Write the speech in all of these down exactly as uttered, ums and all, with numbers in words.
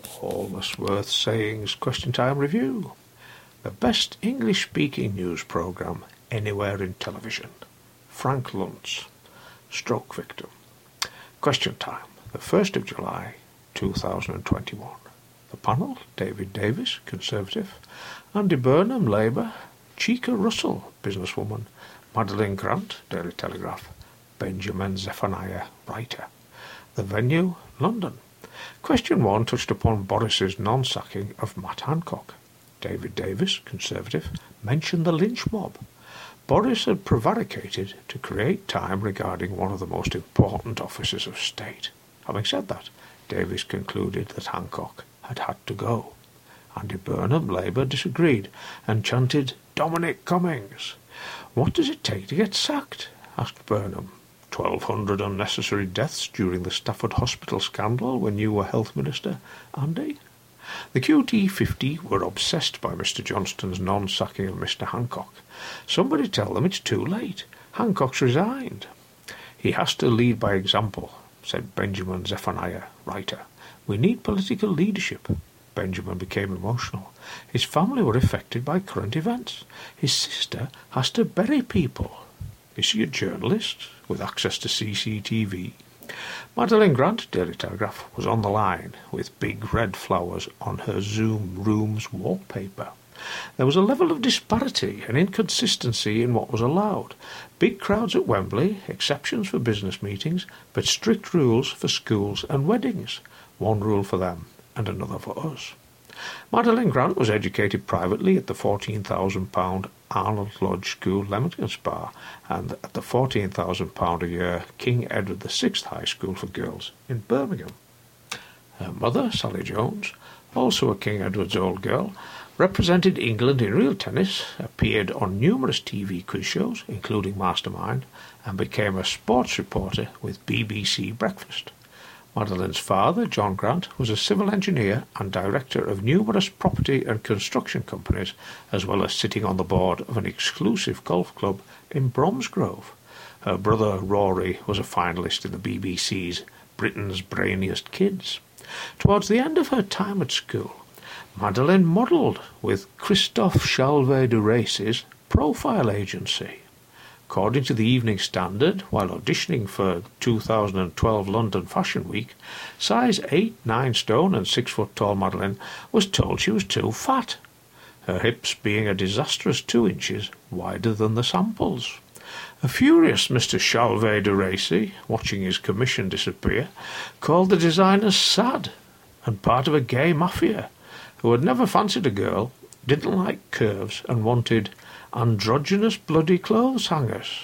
Allsworth Sayings Question Time Review. The best English-speaking news programme anywhere in television. Frank Luntz, stroke victim. Question time, the first of July, two thousand twenty-one. The panel, David Davis, Conservative, Andy Burnham, Labour, Chica Russell, businesswoman, Madeline Grant, Daily Telegraph, Benjamin Zephaniah, writer. The venue, London. Question one touched upon Boris's non-sacking of Matt Hancock. David Davis, Conservative, mentioned the lynch mob. Boris had prevaricated to create time regarding one of the most important officers of state. Having said that, Davis concluded that Hancock had had to go. Andy Burnham, Labour, disagreed and chanted, "Dominic Cummings." "What does it take to get sacked?" asked Burnham. Twelve hundred unnecessary deaths during the Stafford Hospital scandal when you were Health Minister, Andy? The Q T fifty were obsessed by Mister Johnston's non-sacking of Mister Hancock. Somebody tell them it's too late. Hancock's resigned. "He has to lead by example," said Benjamin Zephaniah, writer. "We need political leadership." Benjamin became emotional. His family were affected by current events. His sister has to bury people. Is she a journalist with access to C C T V? Madeline Grant, Daily Telegraph, was on the line with big red flowers on her Zoom room's wallpaper. There was a level of disparity and inconsistency in what was allowed. Big crowds at Wembley, exceptions for business meetings, but strict rules for schools and weddings. One rule for them and another for us. Madeline Grant was educated privately at the fourteen thousand pounds Arnold Lodge School, Leamington Spa, and at the fourteen thousand pounds a year King Edward the Sixth High School for Girls in Birmingham. Her mother, Sally Jones, also a King Edward's old girl, represented England in real tennis, appeared on numerous T V quiz shows, including Mastermind, and became a sports reporter with B B C Breakfast. Madeline's father, John Grant, was a civil engineer and director of numerous property and construction companies, as well as sitting on the board of an exclusive golf club in Bromsgrove. Her brother, Rory, was a finalist in the B B C's Britain's Brainiest Kids. Towards the end of her time at school, Madeline modelled with Christophe Chalvet de Race's Profile Agency. According to the Evening Standard, while auditioning for two thousand twelve London Fashion Week, size eight, nine stone and six foot tall Madeline was told she was too fat, her hips being a disastrous two inches wider than the samples. A furious Mister Chalvet de Racy, watching his commission disappear, called the designers sad and part of a gay mafia who had never fancied a girl, didn't like curves and wanted androgynous bloody clothes hangers.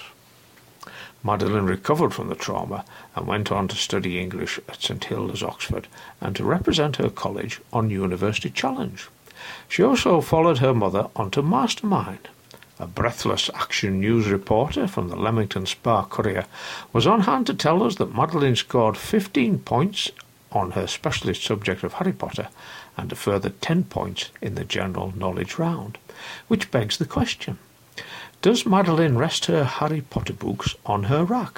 Madeline recovered from the trauma and went on to study English at St Hilda's, Oxford, and to represent her college on University Challenge. She also followed her mother onto Mastermind. A breathless action news reporter from the Leamington Spa Courier was on hand to tell us that Madeline scored fifteen points on her specialist subject of Harry Potter and a further ten points in the general knowledge round. Which begs the question, does Madeline rest her Harry Potter books on her rack?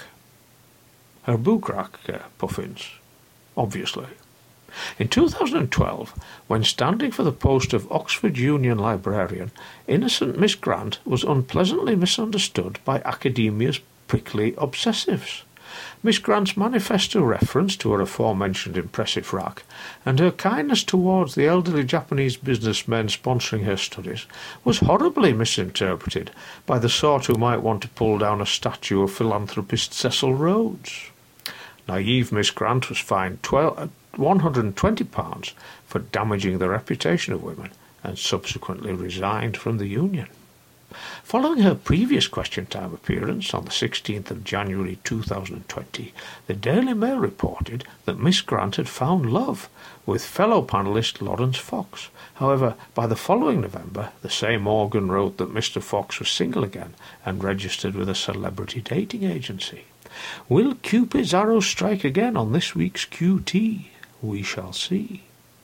Her book rack, uh, Puffins, obviously. In two thousand twelve, when standing for the post of Oxford Union Librarian, innocent Miss Grant was unpleasantly misunderstood by academia's prickly obsessives. Miss Grant's manifesto reference to her aforementioned impressive rack and her kindness towards the elderly Japanese businessmen sponsoring her studies was horribly misinterpreted by the sort who might want to pull down a statue of philanthropist Cecil Rhodes. Naive Miss Grant was fined one hundred and twenty pounds for damaging the reputation of women and subsequently resigned from the union. Following her previous Question Time appearance on the sixteenth of January two thousand twenty, the Daily Mail reported that Miss Grant had found love with fellow panellist Lawrence Fox. However, by the following November, the same organ wrote that Mister Fox was single again and registered with a celebrity dating agency. Will Cupid's arrow strike again on this week's Q T? We shall see.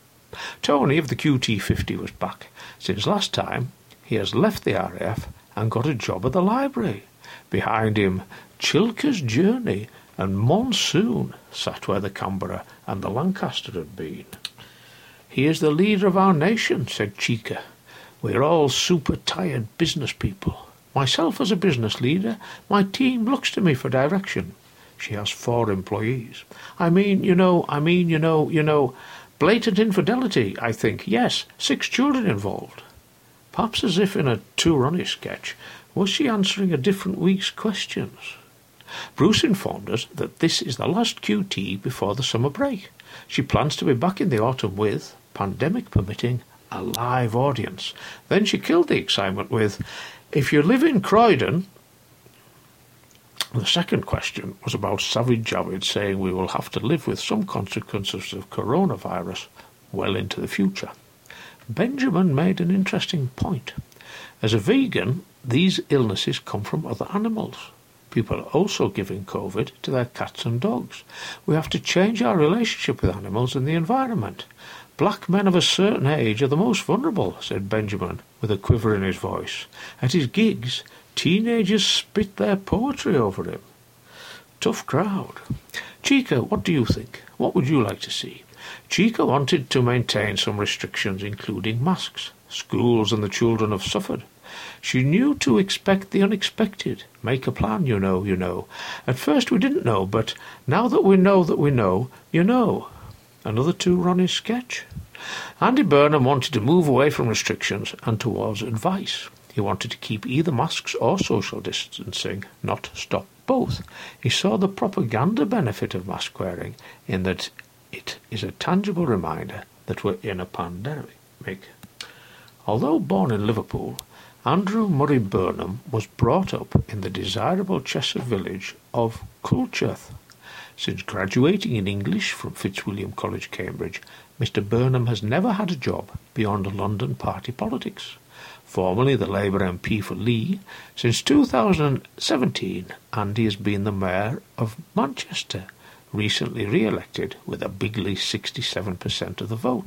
Tony of the Q T fifty was back. Since last time, he has left the R A F and got a job at the library. Behind him, Chilker's Journey and Monsoon sat where the Canberra and the Lancaster had been. He is the leader of our nation, said Chica. We're all super tired business people. Myself as a business leader, my team looks to me for direction. She has four employees. I mean, you know, I mean, you know, you know, blatant infidelity, I think. Yes, six children involved. Perhaps as if in a Two Ronnie sketch, was she answering a different week's questions? Bruce informed us that this is the last Q T before the summer break. She plans to be back in the autumn with, pandemic permitting, a live audience. Then she killed the excitement with, if you live in Croydon... The second question was about Savage Javid saying we will have to live with some consequences of coronavirus well into the future. Benjamin made an interesting point. As a vegan, these illnesses come from other animals. People are also giving COVID to their cats and dogs. We have to change our relationship with animals and the environment. Black men of a certain age are the most vulnerable, said Benjamin, with a quiver in his voice. At his gigs, teenagers spit their poetry over him. Tough crowd. Chica, what do you think? What would you like to see? Chica wanted to maintain some restrictions, including masks. Schools and the children have suffered. She knew to expect the unexpected. Make a plan, you know, you know. At first we didn't know, but now that we know that we know, you know. Another Two Ronnie sketch? Andy Burnham wanted to move away from restrictions and towards advice. He wanted to keep either masks or social distancing, not stop both. He saw the propaganda benefit of mask wearing in that it is a tangible reminder that we're in a pandemic. Although born in Liverpool, Andrew Murray Burnham was brought up in the desirable Cheshire village of Culcheth. Since graduating in English from Fitzwilliam College, Cambridge, Mister Burnham has never had a job beyond London party politics. Formerly the Labour M P for Lee, since two thousand seventeen, Andy has been the Mayor of Manchester, recently re-elected with a bigly sixty-seven percent of the vote.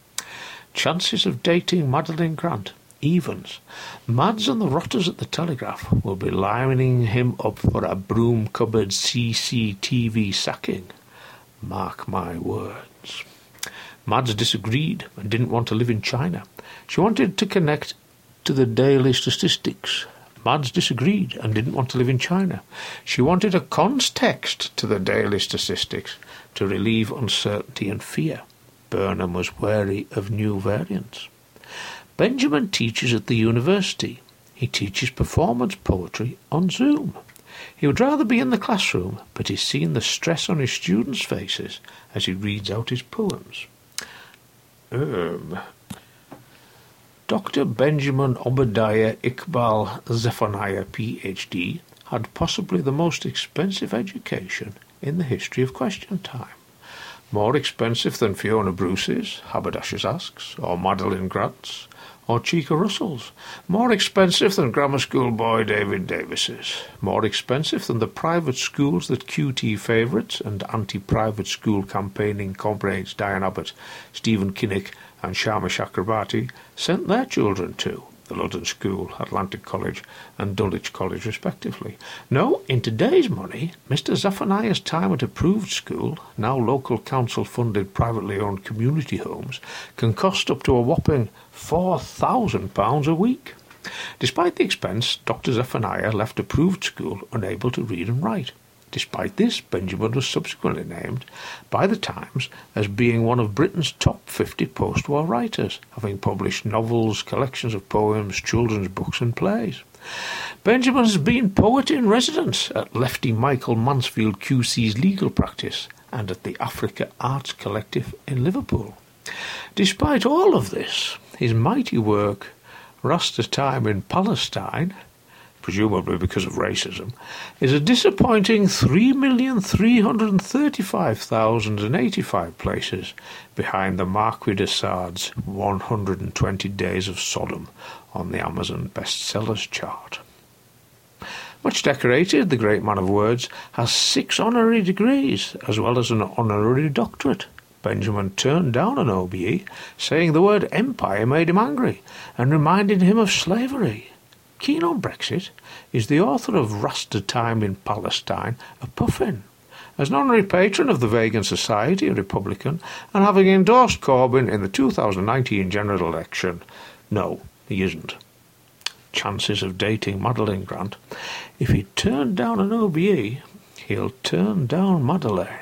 Chances of dating Madeline Grant? Evens. Mads and the rotters at the Telegraph will be lining him up for a broom cupboard C C T V sacking. Mark my words. Mads disagreed and didn't want to live in China. She wanted to connect to the daily statistics. Mads disagreed and didn't want to live in China. She wanted a context to the daily statistics to relieve uncertainty and fear. Burnham was wary of new variants. Benjamin teaches at the university. He teaches performance poetry on Zoom. He would rather be in the classroom, but he's seen the stress on his students' faces as he reads out his poems. Um, Doctor Benjamin Obadiah Iqbal Zephaniah, P H D, had possibly the most expensive education in the history of Question Time. More expensive than Fiona Bruce's, Haberdashers asks, or Madeline Grant's, or Chica Russell's. More expensive than grammar school boy David Davis's. More expensive than the private schools that Q T favourites and anti-private school campaigning comrades Diane Abbott, Stephen Kinnock and Sharma Chakrabarti sent their children to, the London School, Atlantic College and Dulwich College respectively. No, in today's money, Mister Zephaniah's time at approved school, now local council-funded privately owned community homes, can cost up to a whopping four thousand pounds a week. Despite the expense, Doctor Zephaniah left approved school unable to read and write. Despite this, Benjamin was subsequently named by the Times as being one of Britain's top fifty post-war writers, having published novels, collections of poems, children's books and plays. Benjamin has been poet in residence at Lefty Michael Mansfield Q C's legal practice and at the Africa Arts Collective in Liverpool. Despite all of this, his mighty work, Rasta Time in Palestine, presumably because of racism, is a disappointing three million three hundred thirty-five thousand eighty-five places behind the Marquis de Sade's one hundred twenty Days of Sodom on the Amazon bestsellers chart. Much decorated, the great man of words has six honorary degrees, as well as an honorary doctorate. Benjamin turned down an O B E, saying the word empire made him angry and reminded him of slavery. Keen on Brexit, is the author of Rasta Time in Palestine a puffin, As an honorary patron of the Vegan Society, a Republican, and having endorsed Corbyn in the two thousand nineteen general election. No, he isn't. Chances of dating Madeleine Grant. If he turned down an O B E, he'll turn down Madeleine.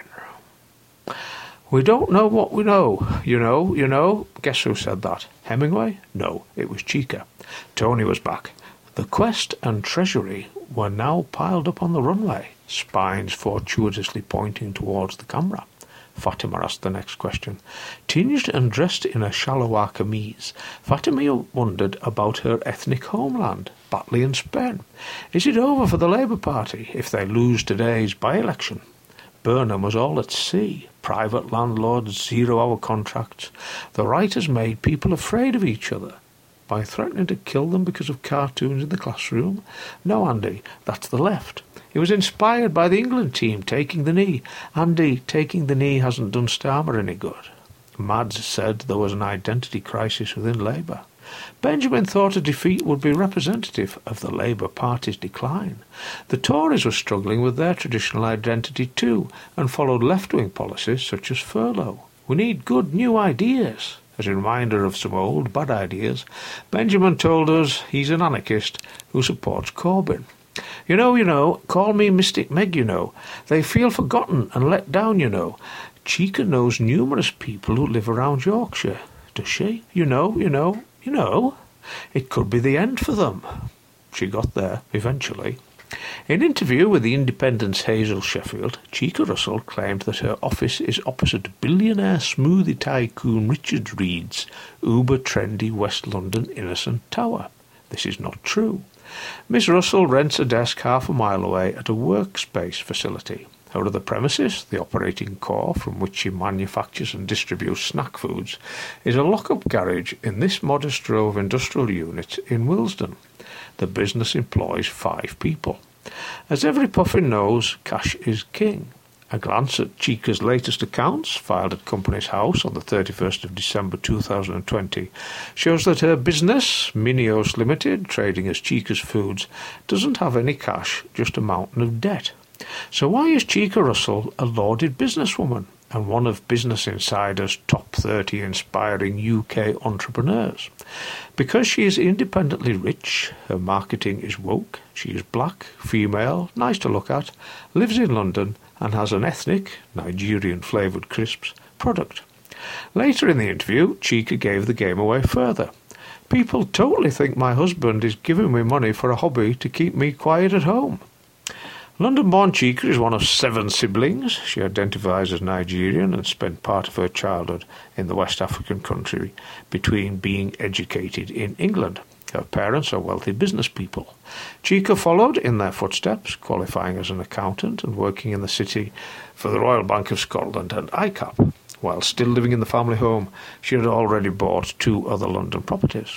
We don't know what we know. You know, you know. Guess who said that? Hemingway? No, it was Chica. Tony was back. The Quest and Treasury were now piled up on the runway, spines fortuitously pointing towards the camera. Fatima asked the next question. Tinged and dressed in a shallow chemise, Fatima wondered about her ethnic homeland, Batley in Spain. Is it over for the Labour Party if they lose today's by-election? Burnham was all at sea. Private landlords, zero-hour contracts. The right has made people afraid of each other. By threatening to kill them because of cartoons in the classroom? No, Andy, that's the left. He was inspired by the England team taking the knee. Andy, taking the knee hasn't done Starmer any good. Mads said there was an identity crisis within Labour. Benjamin thought a defeat would be representative of the Labour Party's decline. The Tories were struggling with their traditional identity too, and followed left-wing policies such as furlough. We need good new ideas. As a reminder of some old bad ideas, Benjamin told us he's an anarchist who supports Corbyn. You know, you know, call me Mystic Meg, you know. They feel forgotten and let down, you know. Chica knows numerous people who live around Yorkshire. Does she? You know, you know, you know. It could be the end for them. She got there, eventually. In an interview with the Independent's Hazel Sheffield, Chica Russell claimed that her office is opposite billionaire smoothie tycoon Richard Reed's uber-trendy West London Innocent Tower. This is not true. Miss Russell rents a desk half a mile away at a workspace facility. Her other premises, the operating core from which she manufactures and distributes snack foods, is a lock-up garage in this modest row of industrial units in Willesden. The business employs five people. As every puffin knows, cash is king. A glance at Chica's latest accounts, filed at Companies House on the thirty-first of December two thousand twenty, shows that her business, Minios Limited, trading as Chica's Foods, doesn't have any cash, just a mountain of debt. So why is Chica Russell a lauded businesswoman and one of Business Insider's top thirty inspiring U K entrepreneurs? Because she is independently rich, her marketing is woke, she is black, female, nice to look at, lives in London, and has an ethnic, Nigerian-flavoured crisps, product. Later in the interview, Chica gave the game away further. People totally think my husband is giving me money for a hobby to keep me quiet at home. London-born Chica is one of seven siblings. She identifies as Nigerian and spent part of her childhood in the West African country between being educated in England. Her parents are wealthy business people. Chica followed in their footsteps, qualifying as an accountant and working in the city for the Royal Bank of Scotland and I C A P. While still living in the family home, she had already bought two other London properties.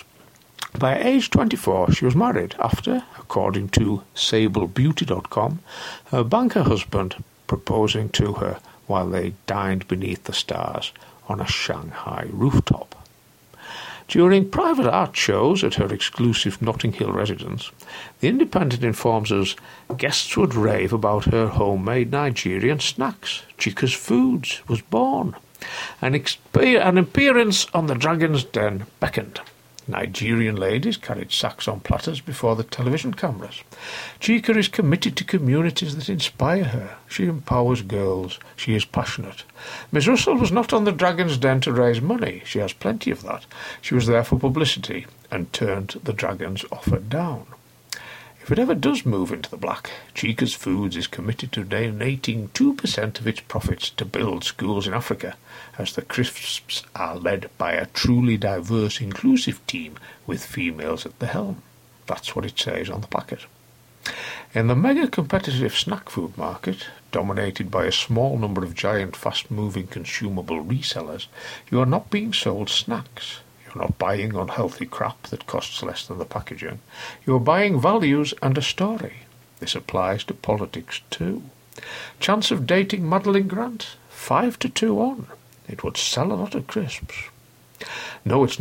By age twenty-four, she was married after, according to Sable Beauty dot com, her banker husband proposing to her while they dined beneath the stars on a Shanghai rooftop. During private art shows at her exclusive Notting Hill residence, The Independent informs us guests would rave about her homemade Nigerian snacks. Chica's Foods was born. An, exp- an appearance on the Dragon's Den beckoned. Nigerian ladies carried sacks on platters before the television cameras. Chica is committed to communities that inspire her. She empowers girls. She is passionate. Miss Russell was not on the Dragon's Den to raise money. She has plenty of that. She was there for publicity and turned the Dragon's offer down. If it ever does move into the black, Chica's Foods is committed to donating two percent of its profits to build schools in Africa, as the crisps are led by a truly diverse, inclusive team with females at the helm. That's what it says on the packet. In the mega-competitive snack food market, dominated by a small number of giant, fast-moving consumable resellers, you are not being sold snacks. You're not buying unhealthy crap that costs less than the packaging. You're buying values and a story. This applies to politics too. Chance of dating Madeleine Grant? Five to two on. It would sell a lot of crisps. No, it's not.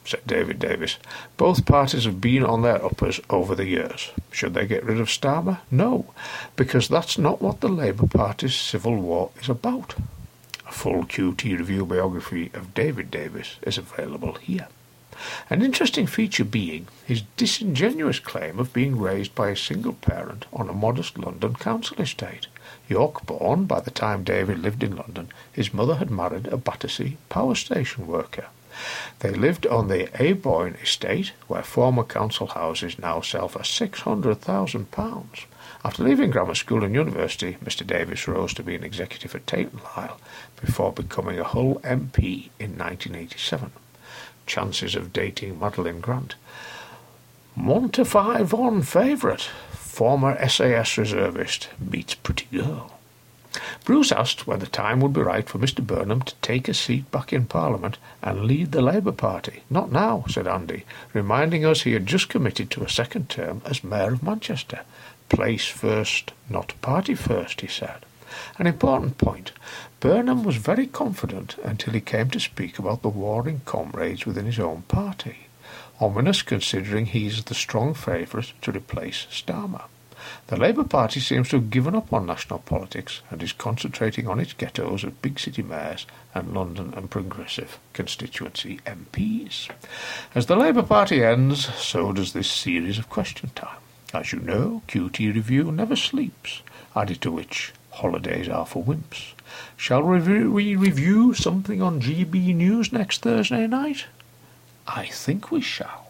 said David Davis. Both parties have been on their uppers over the years. Should they get rid of Starmer? No, because that's not what the Labour Party's civil war is about. A full Q T review biography of David Davis is available here. An interesting feature being his disingenuous claim of being raised by a single parent on a modest London council estate. York-born, by the time David lived in London, his mother had married a Battersea power station worker. They lived on the Aboyne estate, where former council houses now sell for six hundred thousand pounds. After leaving grammar school and university, Mister Davis rose to be an executive at Tate and Lyle, before becoming a Hull M P in nineteen eighty-seven. Chances of dating Madeline Grant. One to five on favourite. Former S A S reservist meets pretty girl. Bruce asked when the time would be right for Mister Burnham to take a seat back in Parliament and lead the Labour Party. Not now, said Andy, reminding us he had just committed to a second term as Mayor of Manchester. Place first, not party first, he said. An important point. Burnham was very confident until he came to speak about the warring comrades within his own party. Ominous, considering he is the strong favourite to replace Starmer. The Labour Party seems to have given up on national politics and is concentrating on its ghettos of big city mayors and London and progressive constituency M Ps. As the Labour Party ends, so does this series of Question Time. As you know, Q T Review never sleeps, added to which holidays are for wimps. Shall we review something on G B News next Thursday night? I think we shall.